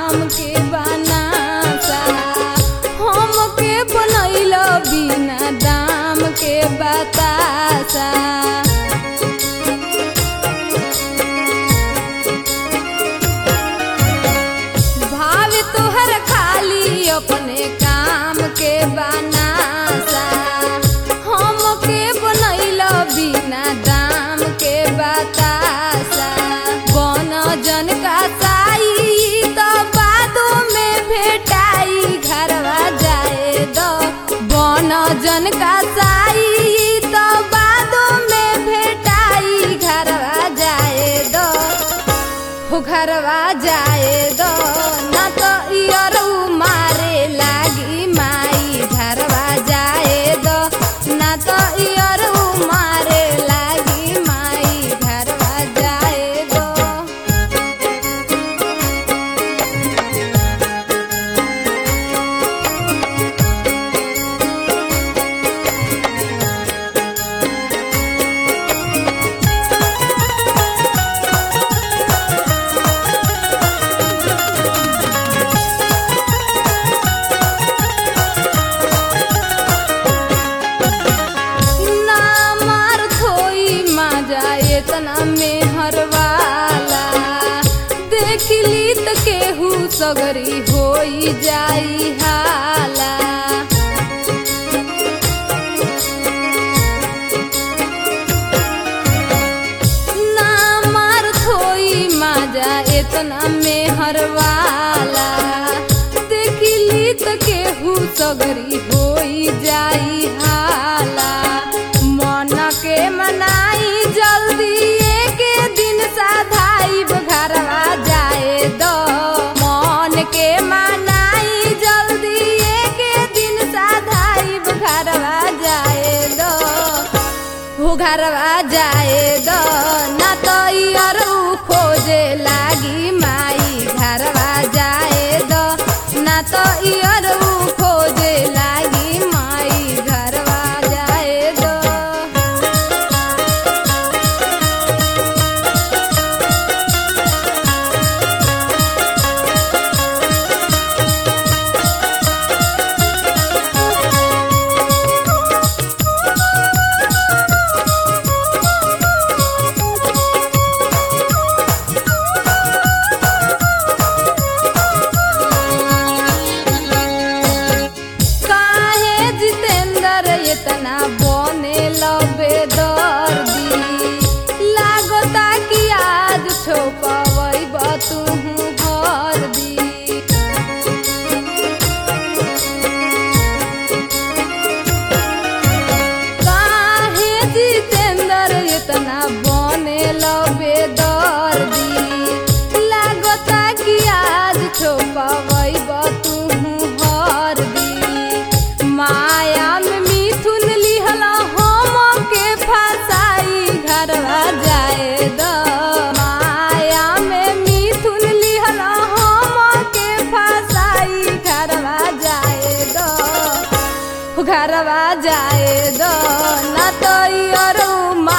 काम के बनासा हमके बनैल बिना दाम के बतासा भाव तोहर खाली अपने काम के बनासा हमके बनैल बिना दाम के बतासा बन जन का साई तो बादों में भेटाई घरवा जाए दो बन जन का साई तो बादों में भेटाई घरवा जाए दो हो घरवा जाए दो ना तो इयरू मारे लागी माई घरवा जाए दो ना तो इयरू मारे लागी माई घरवा जाए दो ना मार थोई माजा एतना में हरवाला देखली त केहू सगरी होई जाई हाला ना मार थोई माजा एतना में हरवाला देखली त केहू सगरी होई जाई हाला मन के मनाई जल्दी एक दिन साधाई घरवा जाए दो मन के मनाई जल्दी एक दिन साधाई घरवा जाए दो हो घरवा जाए दो ना तो इयरू खोजे लागी माई घरवा जाए दो ना तो इयरू खोजे लागी माई घरवा जाए दो काहे जितेंद्र इतना बने लबे दर्दी लागता कि आज छोपवई बतू भर दी काहे जितेंद्र इतना बने लबे दर्दी लागता कि आज छोपवई बतू भर दी माया में मिथुन लिहला हम के फसाई घरवा जाए दो माया में मिथुन लिहला हम के फसाई घरवा जाए दो घरवा जाए दो ना तो इयरू